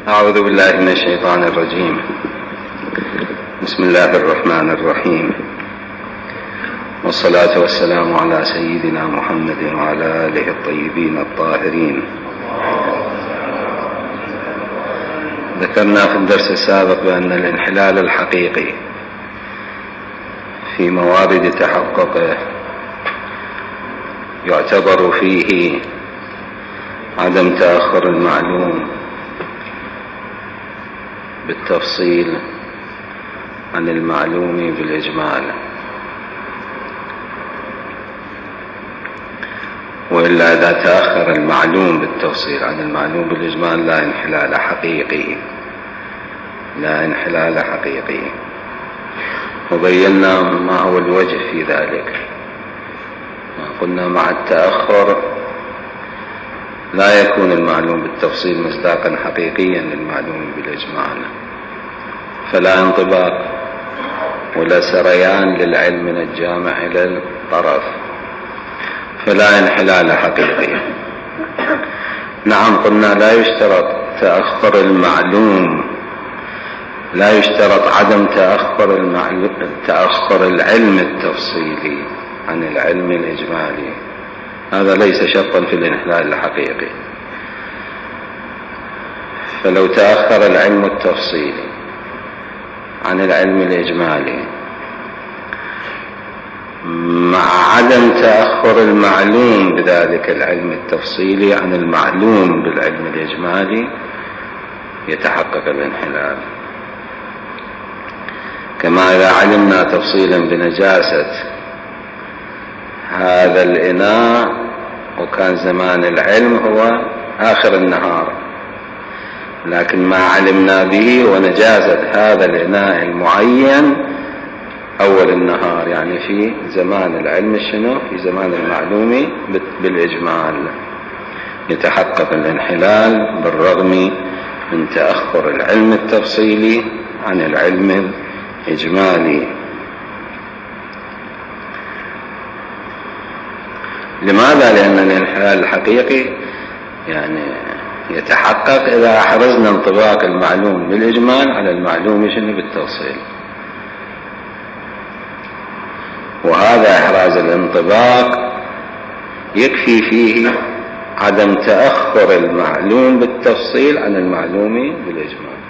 أعوذ بالله من الشيطان الرجيم. بسم الله الرحمن الرحيم، والصلاة والسلام على سيدنا محمد وعلى آله الطيبين الطاهرين. ذكرنا في الدرس السابق بأن الانحلال الحقيقي في موارد تحققه يعتبر فيه عدم تأخر المعلوم بالتفصيل عن المعلوم بالإجمال، وإلا إذا تأخر المعلوم بالتفصيل عن المعلوم بالإجمال لا انحلال حقيقي، لا انحلال حقيقي. وبينا ما هو الوجه في ذلك. قلنا مع التأخر لا يكون المعلوم بالتفصيل مصداقا حقيقيا للمعلوم بالإجمال، فلا انطباق ولا سريان للعلم من الجامع إلى الطرف، فلا انحلال حقيقي. نعم، قلنا لا يشترط تأخر المعلوم، لا يشترط عدم تأخر العلم التفصيلي عن العلم الإجمالي، هذا ليس شرطا في الانحلال الحقيقي. فلو تأخر العلم التفصيلي عن العلم الإجمالي مع عدم تأخر المعلوم بذلك العلم التفصيلي عن المعلوم بالعلم الإجمالي يتحقق الانحلال. كما إذا علمنا تفصيلا بنجاسة هذا الإناء وكان زمان العلم هو آخر النهار، لكن ما علمنا به ونجاسة هذا الإناء المعين أول النهار، يعني في زمان العلم شنو؟ في زمان المعلوم بالإجمال، يتحقق الانحلال بالرغم من تأخر العلم التفصيلي عن العلم الإجمالي. لماذا؟ لأن الانحلال الحقيقي يعني يتحقق إذا أحرزنا انطباق المعلوم بالإجمال على المعلوم شنو بالتفصيل، وهذا إحراز الانطباق يكفي فيه عدم تأخر المعلوم بالتفصيل عن المعلوم بالإجمال،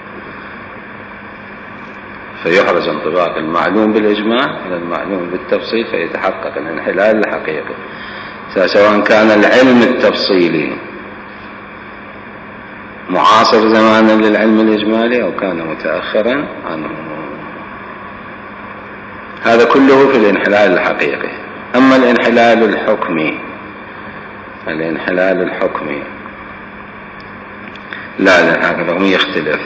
فيحرز انطباق المعلوم بالإجمال على المعلوم بالتفصيل فيتحقق الانحلال الحقيقي، سواء كان العلم التفصيلي معاصر زمانا للعلم الإجمالي أو كان متأخرا عنه. هذا كله في الانحلال الحقيقي. أما الانحلال الحكمي، الانحلال الحكمي لا هذا يختلف.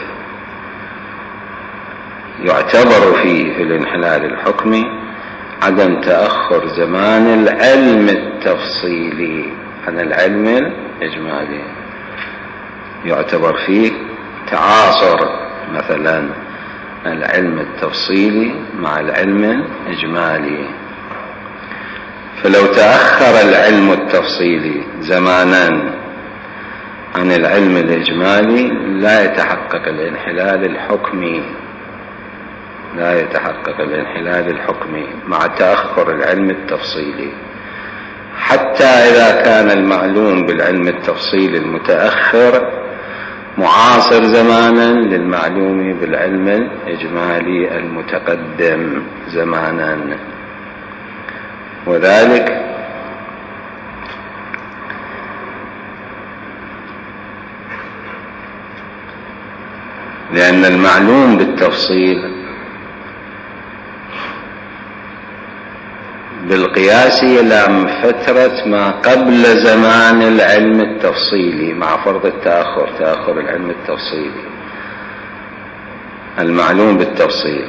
يعتبر فيه في الانحلال الحكمي عدم تأخر زمان العلم التفصيلي عن العلم الإجمالي، يعتبر فيه تعاصر مثلا العلم التفصيلي مع العلم الإجمالي. فلو تأخر العلم التفصيلي زمانا عن العلم الإجمالي لا يتحقق الانحلال الحكمي، لا يتحقق الانحلال الحكمي مع تأخر العلم التفصيلي، حتى إذا كان المعلوم بالعلم التفصيلي المتأخر معاصر زمانا للمعلوم بالعلم الإجمالي المتقدم زمانا. وذلك لأن المعلوم بالتفصيل بالقياس إلى فترة ما قبل زمان العلم التفصيلي مع فرض التأخر، تأخر العلم التفصيلي، المعلوم بالتفصيل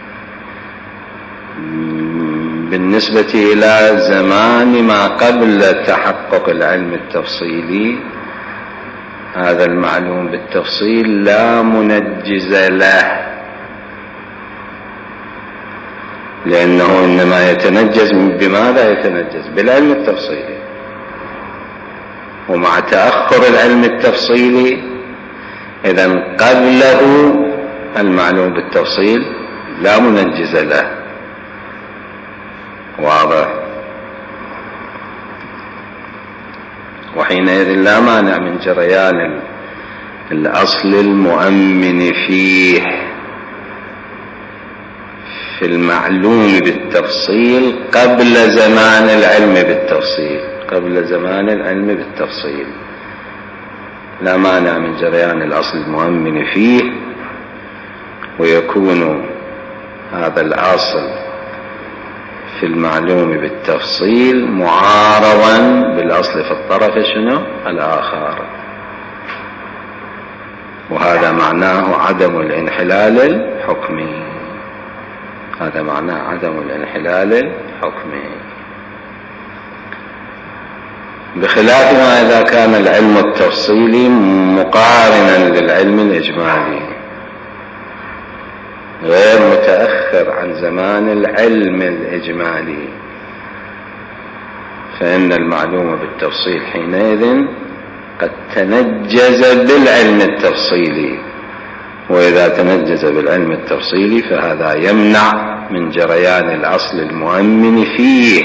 بالنسبة إلى زمان ما قبل تحقق العلم التفصيلي، هذا المعلوم بالتفصيل لا منجز له، لأنه إنما يتنجز بماذا؟ يتنجز بالعلم التفصيلي. ومع تأخر العلم التفصيلي إذن قبله المعلوم بالتفصيل لا منجز له. واضح؟ وحينئذ لا مانع من جريان الأصل المؤمن فيه في المعلوم بالتفصيل قبل زمان العلم بالتفصيل، قبل زمان العلم بالتفصيل لا مانع من جريان الأصل المؤمن فيه، ويكون هذا الأصل في المعلوم بالتفصيل معارضا بالأصل في الطرف شنو الآخر، وهذا معناه عدم الانحلال الحكمي. هذا معناه عدم الانحلال الحكمي، بخلاف ما إذا كان العلم التفصيلي مقارنا للعلم الإجمالي غير متأخر عن زمان العلم الإجمالي، فإن المعلوم بالتفصيل حينئذ قد تنجز بالعلم التفصيلي، وإذا تنجز بالعلم التفصيلي فهذا يمنع من جريان الأصل المؤمن فيه.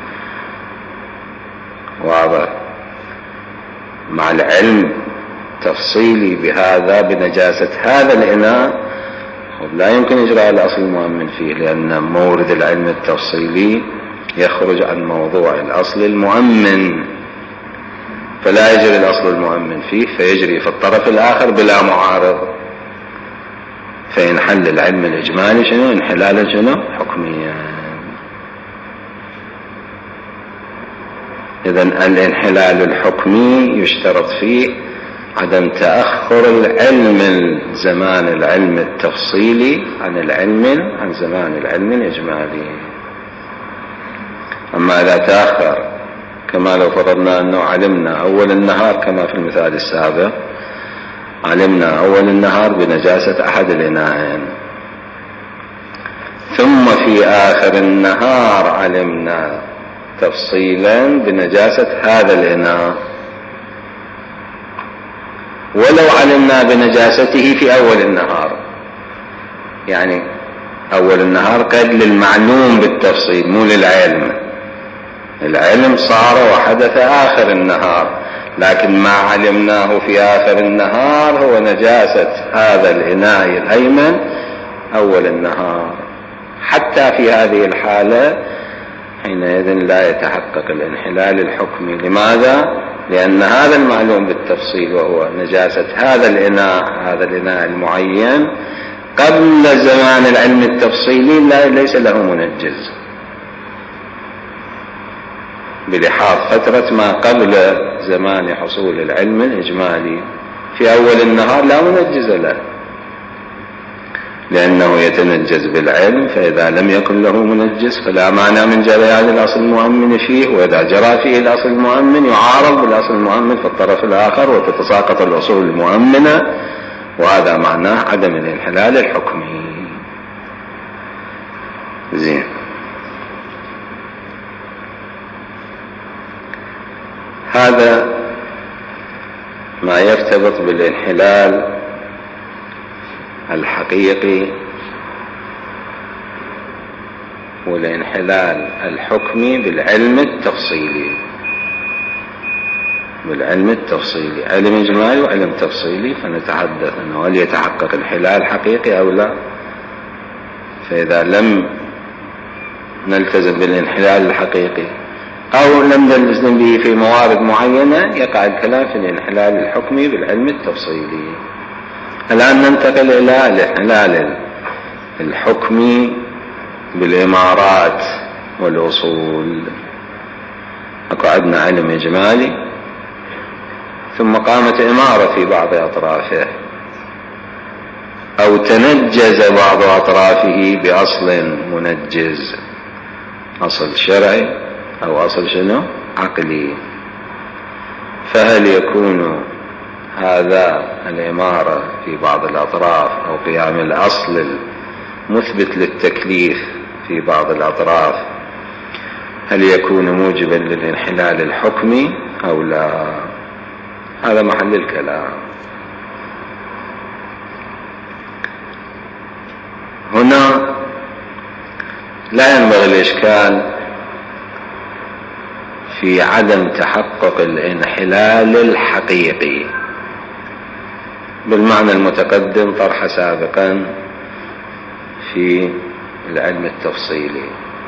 واضح؟ مع العلم التفصيلي بهذا بنجاسة هذا الإناء لا يمكن إجراء الأصل المؤمن فيه، لأن مورد العلم التفصيلي يخرج عن موضوع الأصل المؤمن، فلا يجري الأصل المؤمن فيه، فيجري في الطرف الآخر بلا معارض، فينحل العلم الإجمالي شنو؟ انحلالا شنو؟ حكميا. إذن الانحلال الحكمي يشترط فيه عدم تأخر العلم زمان العلم التفصيلي عن زمان العلم الإجمالي. أما إذا تأخر كما لو فرضنا أنه علمنا أول النهار كما في المثال السابق، علمنا أول النهار بنجاسة أحد الإناءين، ثم في آخر النهار علمنا تفصيلا بنجاسة هذا الإناء، ولو علمنا بنجاسته في أول النهار، يعني أول النهار قد للمعلوم بالتفصيل مو للعلم، العلم صار وحدث آخر النهار، لكن ما علمناه في آخر النهار هو نجاسة هذا الإناء الأيمن أول النهار. حتى في هذه الحالة حينئذ لا يتحقق الانحلال الحكمي. لماذا؟ لأن هذا المعلوم بالتفصيل وهو نجاسة هذا الإناء المعين قبل زمان العلم التفصيلي ليس له منجز، بلحاظ فترة ما قبل زمان حصول العلم الإجمالي. في أول النهار لا منجز له، لأنه يتنجز بالعلم، فإذا لم يكن له منجز فلا مانع من جريان الأصل المؤمن فيه، وإذا جرى فيه الأصل المؤمن يعارض بالأصل المؤمن في الطرف الآخر وتتساقط الأصول المؤمنة، وهذا معناه عدم الانحلال الحكمي. زين. هذا ما يرتبط بالانحلال الحقيقي والانحلال الحكمي بالعلم التفصيلي. علم إجمالي وعلم تفصيلي، فنتحدث أنه هل يتحقق انحلال حقيقي أو لا. فإذا لم نلتزم بالانحلال الحقيقي أو لم نلتزم به في موارد معينة يقع الكلام في الانحلال الحكمي بالعلم التفصيلي. الآن ننتقل إلى الانحلال الحكمي بالإمارات والأصول. عندنا علم إجمالي ثم قامت إمارة في بعض أطرافه، أو تنجز بعض أطرافه بأصل منجز، أصل شرعي أو أصل شنو؟ عقلي. فهل يكون هذا الإمارة في بعض الأطراف أو قيام الأصل المثبت للتكليف في بعض الأطراف هل يكون موجبا للانحلال الحكمي أو لا؟ هذا محل الكلام. هنا لا ينبغي الإشكال في عدم تحقق الانحلال الحقيقي بالمعنى المتقدم طرح سابقا في العلم التفصيلي.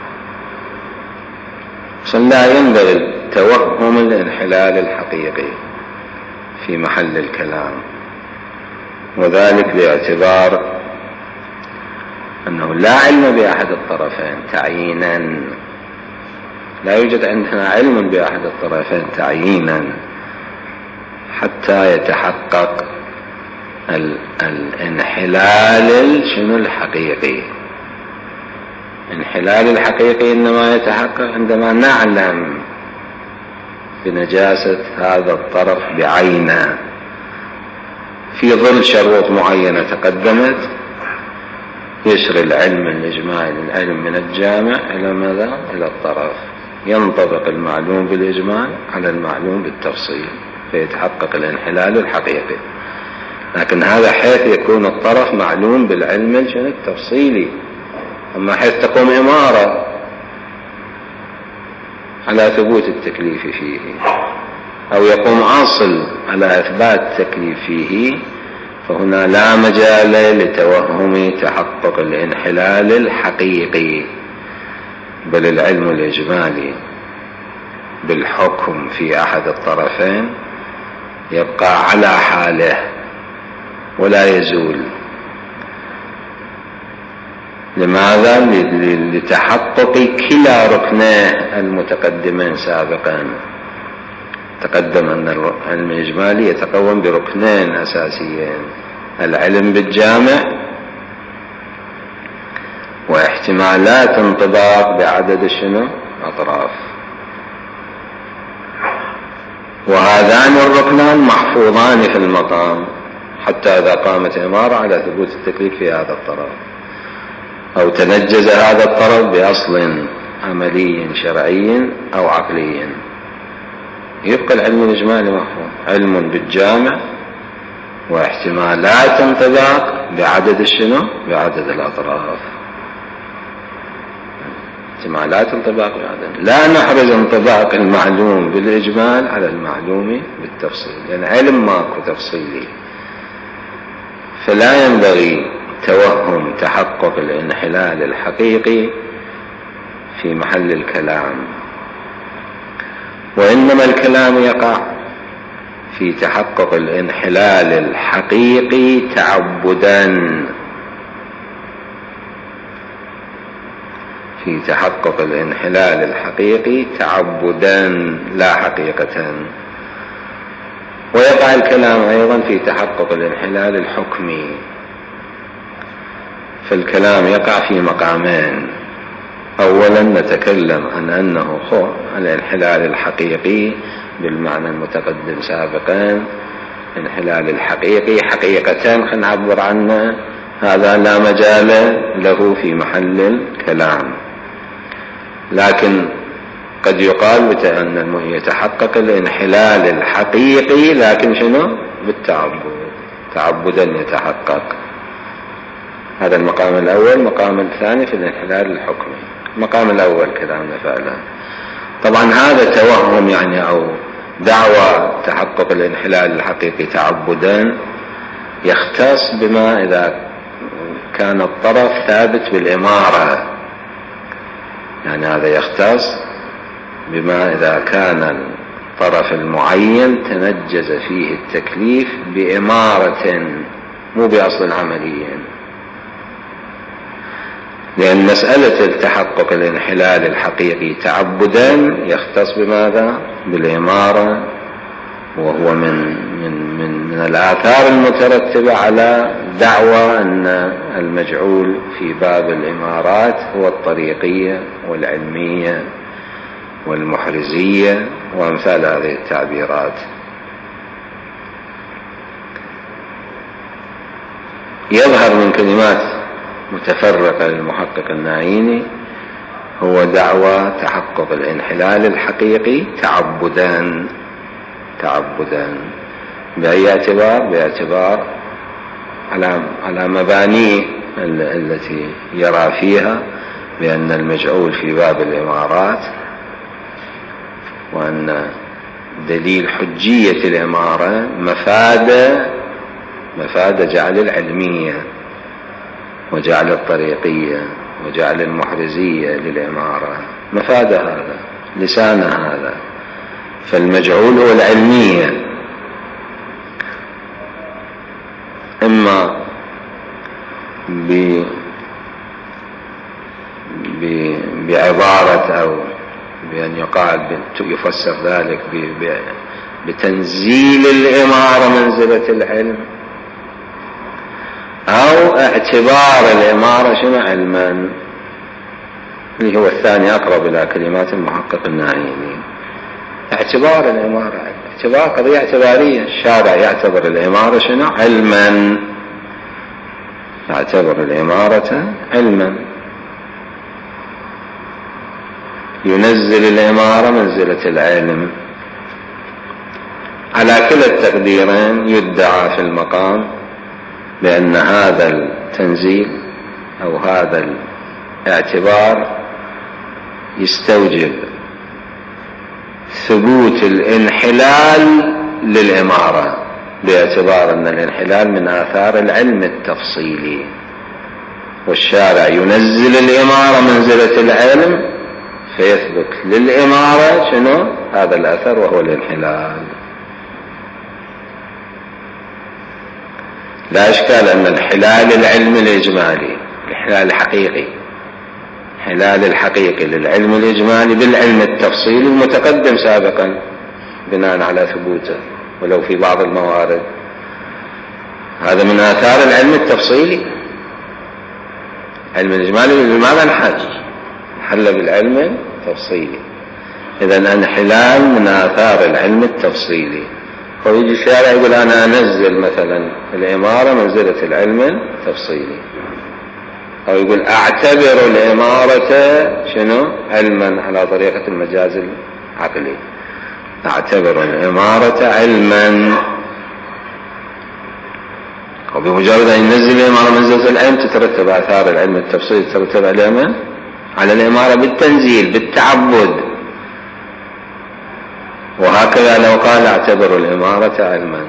لا ينبغي توهم الانحلال الحقيقي في محل الكلام، وذلك باعتبار أنه لا علم بأحد الطرفين تعيينا، لا يوجد عندنا علم بأحد الطرفين تعيينا حتى يتحقق الانحلال الحقيقي. الانحلال الحقيقي إنما يتحقق عندما نعلم بنجاسة هذا الطرف بعينه في ظل شروط معينة تقدمت، يسري العلم الإجمالي العلم من الجامع إلى ماذا؟ إلى الطرف، ينطبق المعلوم بالإجمال على المعلوم بالتفصيل فيتحقق الانحلال الحقيقي. لكن هذا حيث يكون الطرف معلوم بالعلم التفصيلي. أما حيث تقوم إمارة على ثبوت التكليف فيه أو يقوم أصل على إثبات التكليف فيه، فهنا لا مجال لتوهم تحقق الانحلال الحقيقي، بل العلم الإجمالي بالحكم في أحد الطرفين يبقى على حاله ولا يزول. لماذا؟ لتحقق كلا ركنيه المتقدمين سابقا. تقدم أن العلم الإجمالي يتقوم بركنين أساسيين: العلم بالجامع واحتمالات انطباق بعدد أطراف. وهذان الركنان محفوظان في المقام حتى إذا قامت إمارة على ثبوت التكليف في هذا الطرف أو تنجز هذا الطرف بأصل عملي شرعي أو عقلي، يبقى العلم الإجمالي محفوظ: علم بالجامع واحتمالات انطباق بعدد بعدد الأطراف. احتمالات انطباق بعدد، لا نحرز انطباق المعلوم بالإجمال على المعلوم بالتفصيل، لأن علم ماكو تفصيلي، فلا ينبغي توهم تحقق الانحلال الحقيقي في محل الكلام، وإنما الكلام يقع في تحقق الانحلال الحقيقي تعبدا، في تحقق الانحلال الحقيقي تعبدا لا حقيقة. ويقع الكلام أيضا في تحقق الانحلال الحكمي، فالكلام يقع في مقامين: أولا نتكلم عن أنه الانحلال الحقيقي بالمعنى المتقدم سابقا، الانحلال الحقيقي حقيقتين خلينا نعبر عنه، هذا لا مجال له في محل الكلام. لكن قد يقال أن يتحقق الانحلال الحقيقي لكن بالتعبد، تعبدا يتحقق. هذا المقام الأول. المقام الثاني في الانحلال الحكمي. المقام الأول كلامنا فعلا. طبعا هذا توهم أو دعوى تحقق الانحلال الحقيقي تعبدا يختص بما إذا كان الطرف ثابت بالإمارة، هذا يختص بما إذا كان الطرف المعين تنجز فيه التكليف بإمارة مو بأصل عملي، لأن مسألة التحقق الانحلال الحقيقي تعبدا يختص بماذا؟ بالإمارة، وهو من الآثار المترتبة على دعوى أن المجعول في باب الإمارات هو الطريقية والعلمية والمحرزية وأمثال هذه التعبيرات. يظهر من كلمات متفرقة للمحقق الناعيني هو دعوى تحقق الانحلال الحقيقي تعبدا بأي اعتبار؟ باعتبار على مبانيه التي يرى فيها بأن المجعول في باب الإمارات، وأن دليل حجية الإمارة مفاد جعل العلمية وجعل الطريقية وجعل المحرزية للإمارة، مفاد هذا، لسان هذا. فالمجعول هو العلمية، إما بعبارة أو بأن يقال يفسر ذلك بتنزيل الإمارة منزلة العلم، أو اعتبار الإمارة شنو علما، اللي هو الثاني أقرب إلى كلمات المحقق الناهيني. اعتبار الإمارة، اعتبار قضية اعتبارية، الشارع يعتبر الإمارة شنو علما، يعتبر الإمارة علما، ينزل الإمارة منزلة العلم. على كلا التقديرين يدعى في المقام بأن هذا التنزيل أو هذا الاعتبار يستوجب ثبوت الانحلال للإمارة، باعتبار أن الانحلال من آثار العلم التفصيلي، والشارع ينزل الإمارة منزلة العلم فيثبت للإمارة شنو هذا الأثر وهو الانحلال. لا إشكال أن الحلال العلم الإجمالي، الحلال الحقيقي، الحلال الحقيقي للعلم الإجمالي بالعلم التفصيلي المتقدم سابقا بناء على ثبوته ولو في بعض الموارد، هذا من آثار العلم التفصيلي. علم الإجمالي لماذا انحل بالعلم التفصيلي؟ إذن انحلال من آثار العلم التفصيلي. ويجي الشارع يقول أنا أنزل مثلا الإمارة منزلة العلم التفصيلي، أو يقول أعتبر الإمارة شنو علما على طريقة المجاز العقلي، أعتبر الإمارة علما. وبمجرد أن ينزل الإمارة منزلة العلم تترتب آثار العلم التفصيلي، تترتب على الإمارة بالتنزيل بالتعبد. وهكذا لو قال اعتبر الإمارة علما،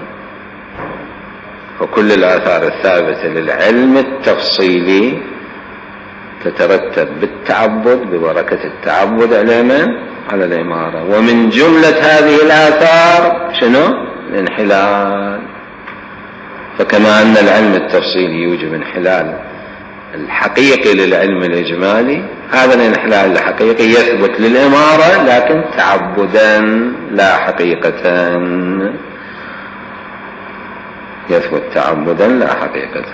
وكل الآثار الثابتة للعلم التفصيلي تترتب بالتعبد ببركة التعبد على الإمارة. ومن جملة هذه الآثار شنو الانحلال. فكما أن العلم التفصيلي يوجب انحلال الحقيقي للعلم الإجمالي، هذا الانحلال الحقيقي يثبت للإمارة لكن تعبدا لا حقيقة، يثبت تعبدا لا حقيقة.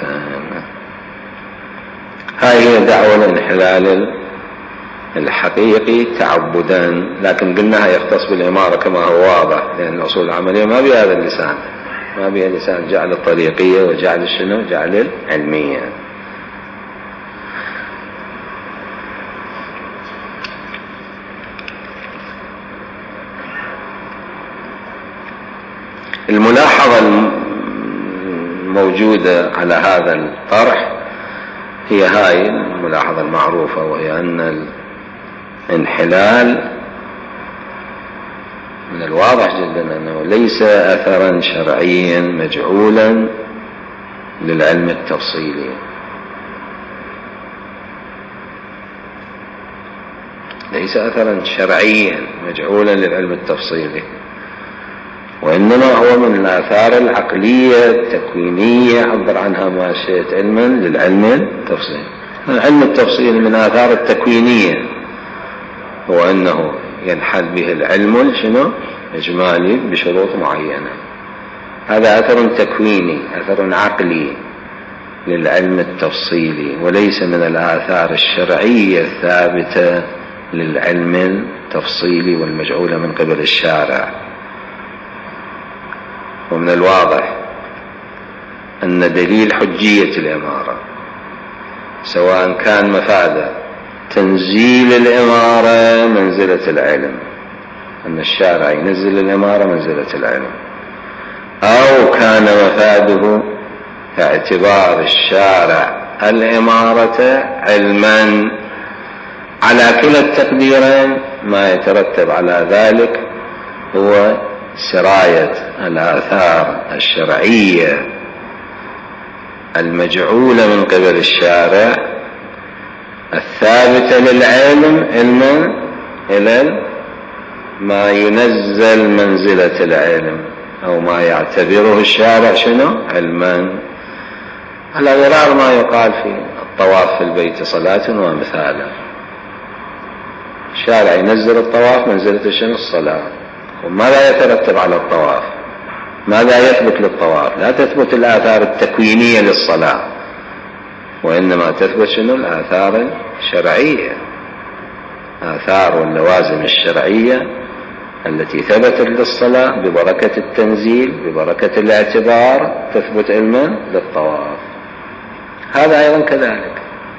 هذه دعوة الانحلال الحقيقي تعبدا، لكن قلناها يختص بالإمارة كما هو واضح، لأن الأصول العملية ما بها هذا اللسان، ما بها لسان جعل الطريقية وجعل الشنو جعل العلمية. الملاحظة الموجودة على هذا الطرح هي هاي الملاحظة المعروفة، وهي أن الانحلال من الواضح جدا أنه ليس أثرا شرعيا مجعولا للعلم التفصيلي، ليس أثرا شرعيا مجعولا للعلم التفصيلي، وإنما هو من الآثار العقلية التكوينية عبر عنها ما شئت علما للعلم التفصيلي. العلم التفصيلي من آثار التكوينية هو أنه ينحل به العلم شنو إجمالي بشروط معينة، هذا أثر تكويني أثر عقلي للعلم التفصيلي، وليس من الآثار الشرعية الثابتة للعلم التفصيلي والمجعولة من قبل الشارع. ومن الواضح أن دليل حجية الإمارة سواء كان مفاد تنزيل الإمارة منزلة العلم، أن الشارع ينزل الإمارة منزلة العلم، أو كان مفاده اعتبار الشارع الإمارة علما. على كلا التقديرين ما يترتب على ذلك هو سراية الآثار الشرعية المجعولة من قبل الشارع الثابتة للعلم علما إلى ما ينزل منزلة العلم أو ما يعتبره الشارع شنو علما، على غرار ما يقال في الطواف في البيت صلاة ومثاله. الشارع ينزل الطواف منزلة شنو الصلاة. وماذا يترتب على الطواف؟ ماذا يثبت للطواف؟ لا تثبت الآثار التكوينية للصلاة، وإنما تثبت شنو الآثار الشرعية، آثار واللوازم الشرعية التي ثبتت للصلاة ببركة التنزيل ببركة الاعتبار تثبت علما للطواف. هذا أيضا كذلك،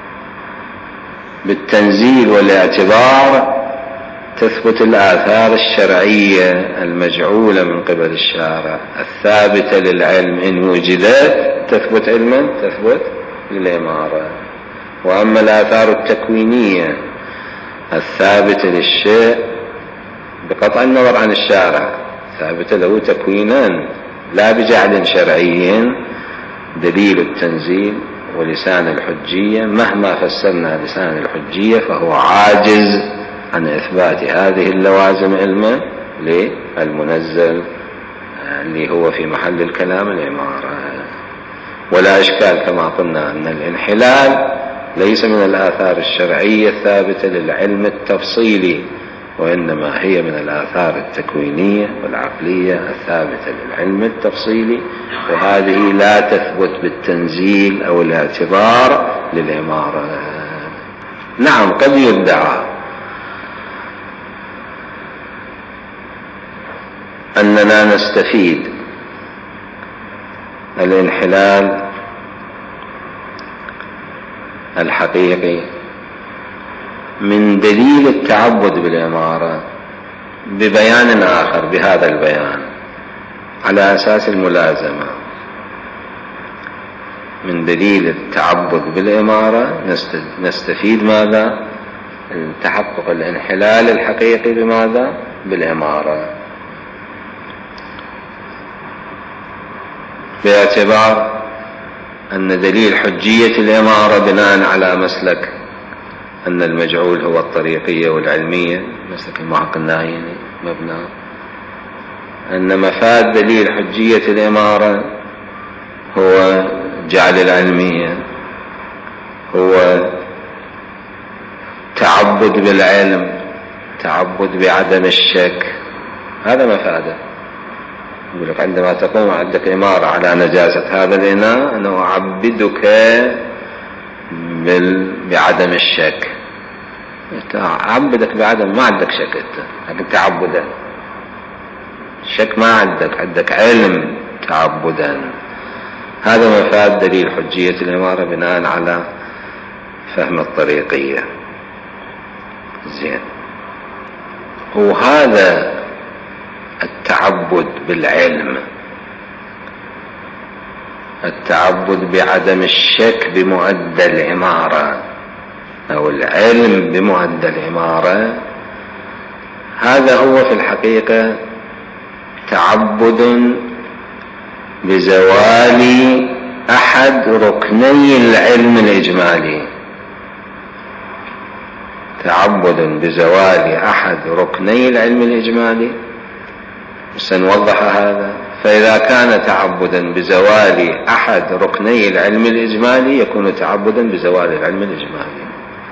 بالتنزيل والاعتبار تثبت الآثار الشرعية المجعولة من قبل الشارع الثابتة للعلم إن وجدت تثبت علما تثبت للإمارة. وأما الآثار التكوينية الثابتة للشيء بقطع النظر عن الشارع ثابتة له تكوينا لا بجعل شرعي، دليل التنزيل ولسان الحجية مهما فسرنا لسان الحجية فهو عاجز عن إثبات هذه اللوازم علما للمنزل اللي هو في محل الكلام الإمارة. ولا إشكال كما قلنا أن الانحلال ليس من الآثار الشرعية الثابتة للعلم التفصيلي، وإنما هي من الآثار التكوينية والعقلية الثابتة للعلم التفصيلي، وهذه لا تثبت بالتنزيل أو الاعتبار للإمارة. نعم قد يدعى أننا نستفيد الانحلال الحقيقي من دليل التعبد بالإمارة ببيان آخر بهذا البيان على أساس الملازمة. من دليل التعبد بالإمارة نستفيد ماذا؟ تحقق الانحلال الحقيقي بماذا؟ بالإمارة، باعتبار أن دليل حجية الإمارة بناء على مسلك أن المجعول هو الطريقية والعلمية، مسلك المحقق الناهيني مبنى أن مفاد دليل حجية الإمارة هو جعل العلمية، هو تعبد بالعلم، تعبد بعدم الشك. هذا مفاده. يقول لك عندما تقوم عندك إمارة على نجاسة هذا الإناء أنا أعبدك بعدم الشك. أعبدك بعدم، ما عندك شك أنت، لكن تعبدا. الشك ما عندك علم تعبدا. هذا مفاد دليل حجية الإمارة بناء على فهم الطريقية. زين. وهذا التعبد بالعلم، التعبد بعدم الشك بمؤدى الإمارة أو العلم بمؤدى الإمارة، هذا هو في الحقيقة تعبد بزوال أحد ركني العلم الإجمالي، تعبد بزوال أحد ركني العلم الإجمالي. سنوضح هذا. فإذا كان تعبدا بزوال أحد ركني العلم الإجمالي يكون تعبدا بزوال العلم الإجمالي.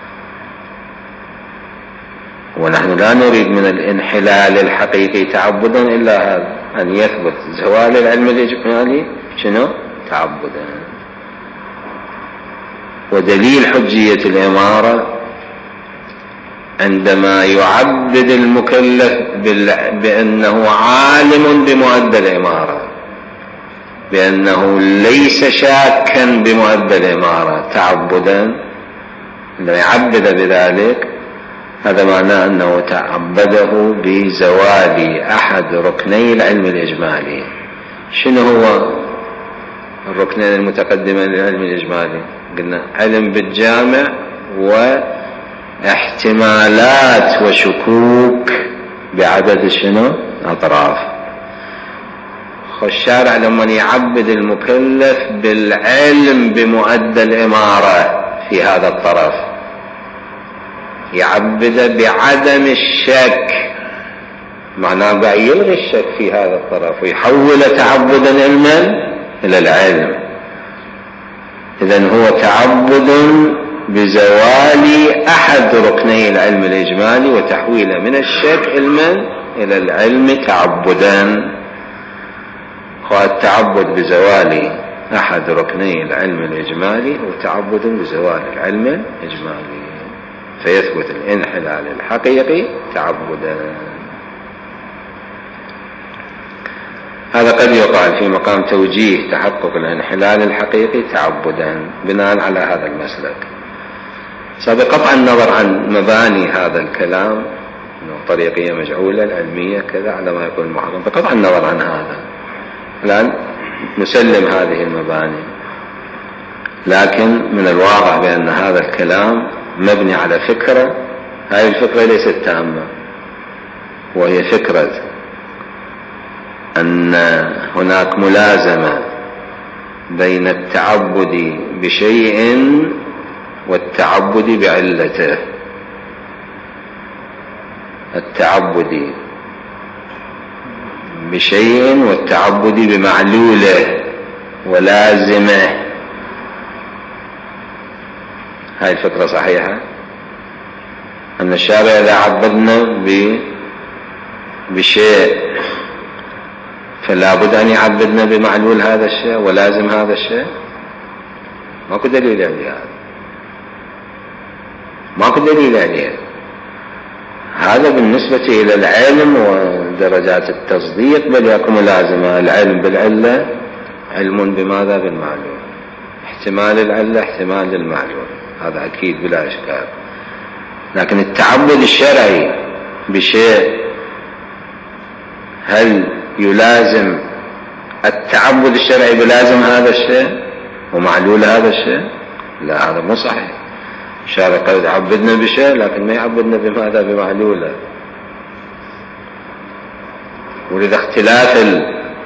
ونحن لا نريد من الانحلال الحقيقي تعبدا إلا هذا، أن يثبت زوال العلم الإجمالي شنو؟ تعبدا. ودليل حجية الإمارة عندما يعبد المكلف بأنه عالم بمؤدى الإمارة، بأنه ليس شاكا بمؤدى الإمارة تعبدا، عندما يعبد بذلك هذا معناه أنه تعبده بزوال أحد ركني العلم الإجمالي. شنو هو الركنين المتقدمين للعلم الإجمالي؟ قلنا علم بالجامع واحتمالات وشكوك بعدد شنو؟ أطراف. الشارع لما يعبد المكلف بالعلم بمؤدى الإمارة في هذا الطرف، يعبد بعدم الشك، معناه بقى يلغي الشك في هذا الطرف ويحول تعبدا علما إلى العلم. إذن هو تعبد بزوال أحد ركني العلم الإجمالي وتحويله من الشك علما إلى العلم تعبدا. والتعبد بزوال أحد ركني العلم الإجمالي وتعبد بزوال العلم الإجمالي، فيثبت الانحلال الحقيقي تعبدا. هذا قد يقال في مقام توجيه تحقق الانحلال الحقيقي تعبدا بناء على هذا المسلك. بقطع النظر عن مباني هذا الكلام، طريقية مجعولة العلمية كذا على ما يقول المحرم، بقطع النظر عن هذا الآن نسلم هذه المباني، لكن من الواضح بأن هذا الكلام مبني على فكرة، هذه الفكرة ليست تامة، وهي فكرة أن هناك ملازمة بين التعبد بشيء والتعبد بعلته. التعبد بشيء والتعبد بمعلوله ولازمه. هاي الفكرة صحيحة؟ أن الشارع إذا عبدنا بشيء فلا بد أن يعبدنا بمعلول هذا الشيء ولازم هذا الشيء. ماكو دليل عليه، هذا ماكو دليل عليه. هذا بالنسبة إلى العلم ودرجات التصديق بل يكون ملازمة. العلم بالعلة علم بماذا؟ بالمعلوم. احتمال العلة احتمال المعلوم، هذا أكيد بلا إشكال. لكن التعبد الشرعي بشيء هل يلازم التعبد الشرعي بلازم هذا الشيء ومعلول هذا الشيء؟ لا، هذا مو صحيح. الشارع قد يعبدنا بشيء لكن ما يعبدنا بماذا؟ بمعلوله. ولذا اختلاف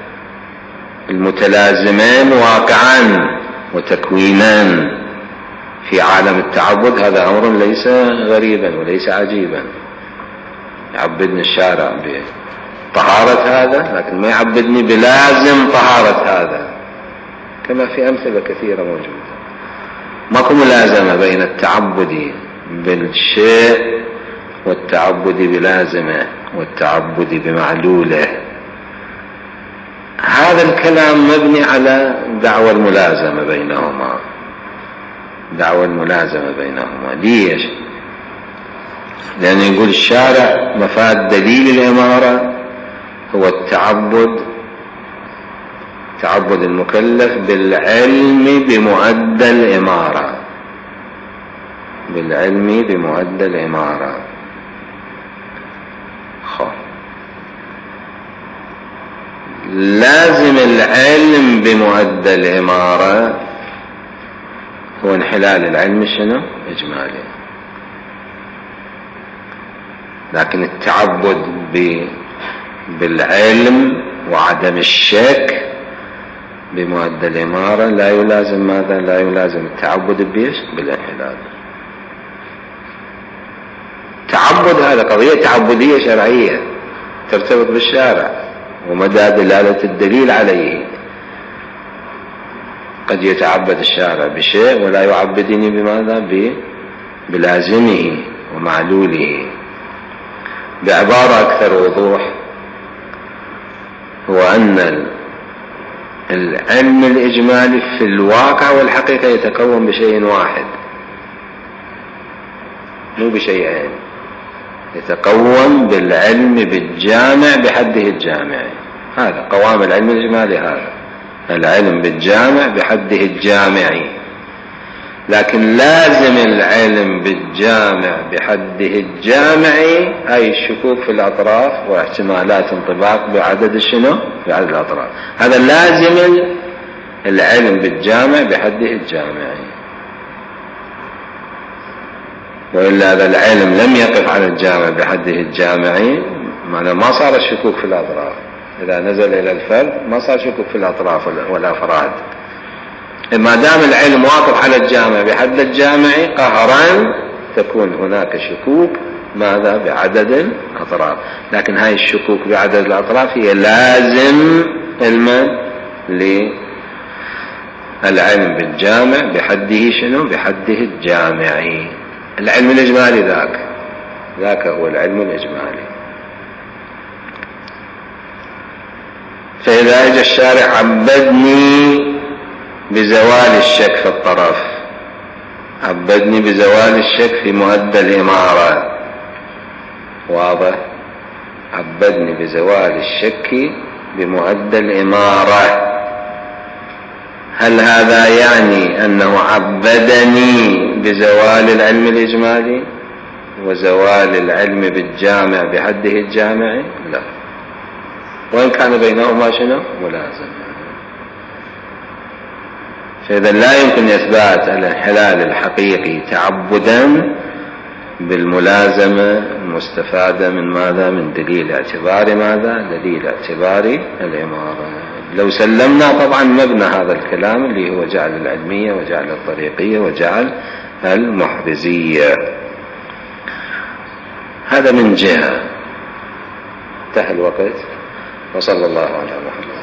المتلازمين واقعا وتكوينان في عالم التعبد هذا أمر ليس غريبا وليس عجيبا. يعبدني الشارع بطهارة هذا لكن ما يعبدني بلازم طهارة هذا، كما في أمثلة كثيرة موجودة. ماكو ملازمة بين التعبد بالشيء والتعبد بلازمه والتعبد بمعلوله. هذا الكلام مبني على دعوى الملازمة بينهما، دعوى الملازمة بينهما. ليش؟ لأن يقول الشارع مفاد دليل الإمارة هو تعبد المكلف بالعلم بمؤدى الإمارة، بالعلم بمؤدى الإمارة. لازم العلم بمؤدى الإمارة هو انحلال العلم شنو؟ إجمالي. لكن التعبد بالعلم وعدم الشك بمؤدى الإمارة لا يلازم ماذا؟ لا يلازم التعبد بيش؟ بالانحلال. تعبد هذا قضية تعبدية شرعية ترتبط بالشارع ومدى دلالة الدليل عليه. قد يتعبد الشارع بشيء ولا يعبدني بماذا؟ بلازمه ومعلوله. بعبارة أكثر وضوح، هو أن العلم الإجمالي في الواقع والحقيقة يتكون بشيء واحد مو بشيئين. يتكون بالعلم بالجامع بحده الجامعي. هذا قوام العلم الإجمالي، هذا العلم بالجامع بحده الجامعي. لكن لازم العلم بالجامع بحده الجامعي أي الشكوك في الأطراف واحتمالات انطباق بعدد شنو؟ بعدد الأطراف. هذا لازم العلم بالجامع بحده الجامعي، وإلا هذا العلم لم يقف على الجامع بحده الجامعي معناه ما صار الشكوك في الأطراف. إذا نزل إلى الفرد ما صار شكوك في الأطراف والأفراد. ما دام العلم واقف على الجامع بحد الجامعي قهرا تكون هناك شكوك ماذا بعدد الأطراف. لكن هاي الشكوك بعدد الأطراف هي لازم علما للعلم بالجامع بحده شنو؟ بحده الجامعي. العلم الإجمالي ذاك هو العلم الإجمالي. فإذا اجى الشارع عبدني بزوال الشك في الطرف، عبدني بزوال الشك في مؤدى الإمارة، واضح؟ عبدني بزوال الشك بمؤدى الإمارة. هل هذا يعني أنه عبدني بزوال العلم الإجمالي وزوال العلم بالجامع بحده الجامعي؟ لا، وإن كان بينهما شنو؟ ملازم. فإذا لا يمكن إثبات الانحلال الحقيقي تعبدا بالملازمة المستفادة من ماذا؟ من دليل اعتبار ماذا؟ دليل اعتبار الإمارة. لو سلمنا طبعا مبنى هذا الكلام اللي هو جعل العلمية وجعل الطريقية وجعل المحرزية. هذا من جهة. انتهى الوقت، وصلى الله على محمد.